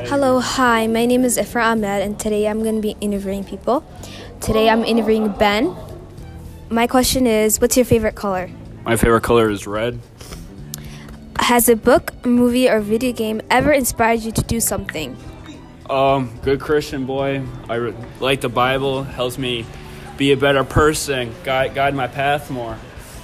Hello, hi, my name is Ifra Ahmed, and today I'm going to be interviewing people. Today I'm interviewing Ben. My question is, what's your favorite color? My favorite color is red. Has a book, movie, or video game ever inspired you to do something? Good Christian boy. I like the Bible. Helps me be a better person, guide my path more.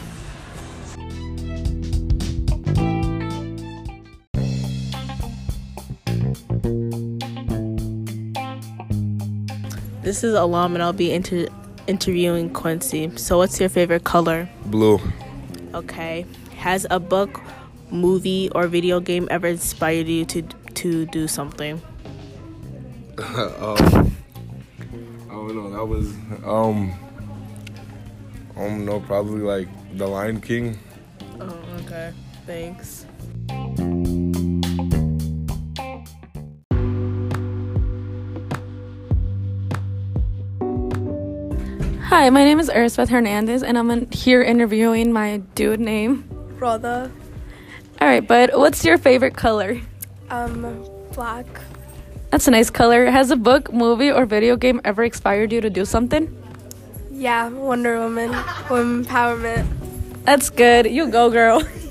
This is Alam, and I'll be interviewing Quincy. So what's your favorite color? Blue. Okay. Has a book, movie, or video game ever inspired you to do something? I don't know. That was I don't know. Probably like The Lion King. Oh, okay. Thanks. Hi, my name is Ersbeth Hernandez, and I'm here interviewing my dude name. Rhoda. All right, but what's your favorite color? Black. That's a nice color. Has a book, movie, or video game ever inspired you to do something? Yeah, Wonder Woman. Women empowerment. That's good. You go, girl.